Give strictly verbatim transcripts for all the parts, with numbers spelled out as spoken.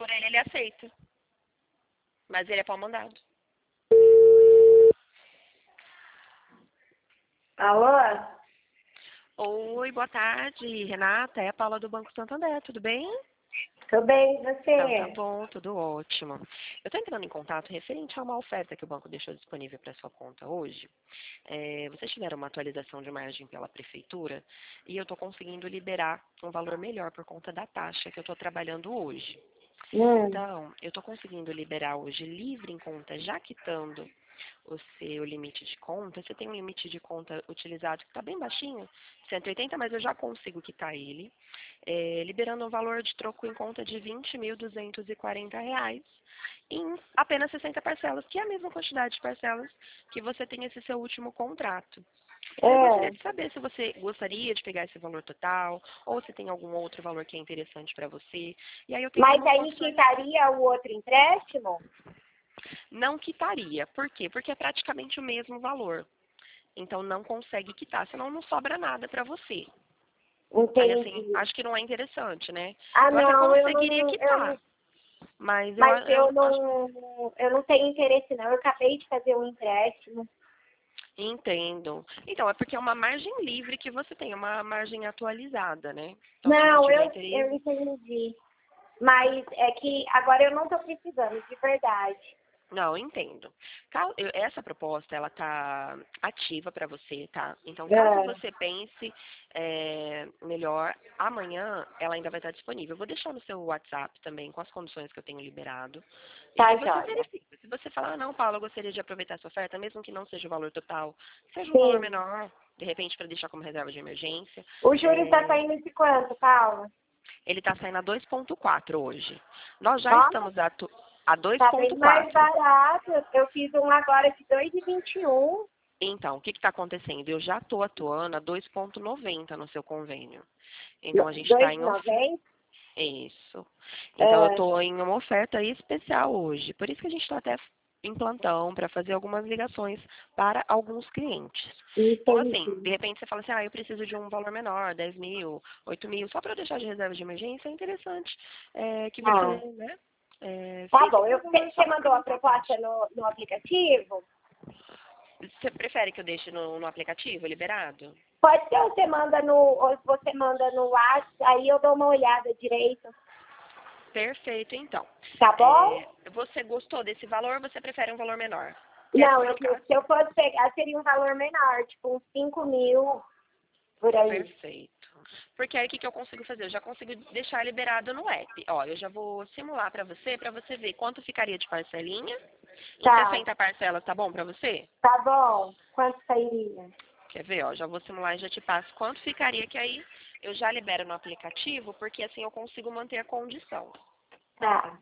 por ele, ele aceita. Mas ele é pau mandado. Alô? Oi, boa tarde, Renata. É a Paula do Banco Santander, tudo bem? Tudo bem, e você? Então, tá bom, tudo ótimo. Eu estou entrando em contato referente a uma oferta que o banco deixou disponível para sua conta hoje. É, vocês tiveram uma atualização de margem pela prefeitura e eu estou conseguindo liberar um valor melhor por conta da taxa que eu estou trabalhando hoje. Hum. Então, eu estou conseguindo liberar hoje livre em conta, já quitando o seu limite de conta. Você tem um limite de conta utilizado que está bem baixinho, cento e oitenta, mas eu já consigo quitar ele, é, liberando um valor de troco em conta de vinte mil duzentos e quarenta reais em apenas sessenta parcelas, que é a mesma quantidade de parcelas que você tem esse seu último contrato. Eu É. gostaria de saber se você gostaria de pegar esse valor total, ou se tem algum outro valor que é interessante para você. E aí eu tenho Mas algumas aí opções. quitaria o outro empréstimo? Não quitaria. Por quê? Porque é praticamente o mesmo valor. Então não consegue quitar, senão não sobra nada para você. Aí assim, Entendi. acho que não é interessante, né? Ah, Eu até não, eu conseguiria não, eu quitar, não, mas eu, mas eu eu acho. não, eu não tenho interesse não. Eu acabei de fazer um empréstimo. Entendo. Então, é porque é uma margem livre que você tem, uma margem atualizada, né? Então, se você Não, tiver eu, eu interesse. entendi. Mas é que agora eu não estou precisando, de verdade. Não, entendo. Cal- eu- Essa proposta, ela tá ativa para você, tá? Então, caso É. você pense é, melhor, amanhã ela ainda vai estar disponível. Eu vou deixar no seu WhatsApp também com as condições que eu tenho liberado. E Tá, aí você joia. verifica. Se você falar, ah, não, Paulo, eu gostaria de aproveitar essa oferta, mesmo que não seja o valor total, seja um valor Sim. menor, de repente para deixar como reserva de emergência. O júri está é, saindo de quanto, Paula? Ele está saindo a dois ponto quatro hoje. Nós já Nossa, estamos a, tu- a tá bem mais dois ponto quatro. barato. Eu fiz um agora de dois e vinte e um. Então, o que está acontecendo? Eu já estou atuando a dois ponto noventa no seu convênio. Então, a gente está Dois e em oferta. noventa. Isso. Então, eu É, estou em uma oferta especial hoje. Por isso que a gente está até em plantão para fazer algumas ligações para alguns clientes. Então, assim, de entendi. repente você fala assim, ah, eu preciso de um valor menor, dez mil, oito mil, só para deixar de reserva de emergência, é interessante é, que Ah, você, né, é, tá fique bom. com Eu, o valor só você para mandou a aproveitar a proposta taxa. no, no aplicativo? Você prefere que eu deixe no, no aplicativo liberado? Pode ser, ou você manda no, ou você manda no WhatsApp, aí eu dou uma olhada direito. Perfeito, então. Tá bom? É, você gostou desse valor ou você prefere um valor menor? Que Não, assim, eu, no caso. se eu fosse pegar, seria um valor menor, tipo uns cinco mil por aí. Perfeito. Porque aí o que, que eu consigo fazer? Eu já consigo deixar liberado no app. Ó, eu já vou simular para você, para você ver quanto ficaria de parcelinha. Em Tá, sessenta parcelas, tá bom para você? tá bom. Quanto sairia? Quer ver, ó, já vou simular e já te passo quanto ficaria, que aí eu já libero no aplicativo, porque assim eu consigo manter a condição. Tá.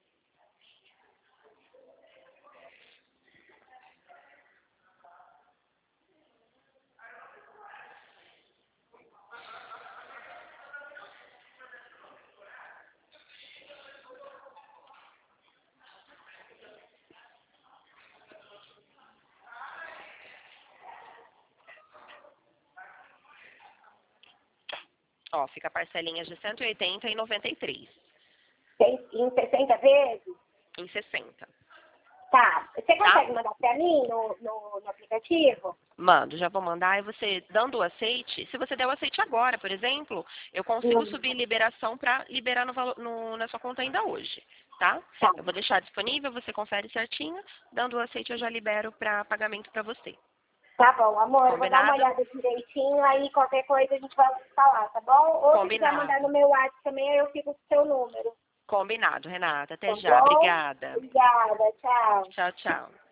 Ó, fica parcelinhas de cento e oitenta e noventa e três Tem, em sessenta vezes? em sessenta. Tá. Você Tá? consegue mandar pra mim no, no, no aplicativo? Mando, já vou mandar. E você, dando o aceite, se você der o aceite agora, por exemplo, eu consigo Hum, subir liberação para liberar no, valo- no- na sua conta ainda hoje, tá? tá. Eu vou deixar disponível, você confere certinho. Dando o aceite, eu já libero para pagamento para você. Tá bom, amor. Eu vou dar uma Combinado? olhada direitinho, aí qualquer coisa a gente vai falar, tá bom? Ou se quiser mandar Combinado. no meu WhatsApp também, aí eu fico com o seu número. Combinado, Renata. Até Tá já. bom? Obrigada. Obrigada, tchau. Tchau, tchau.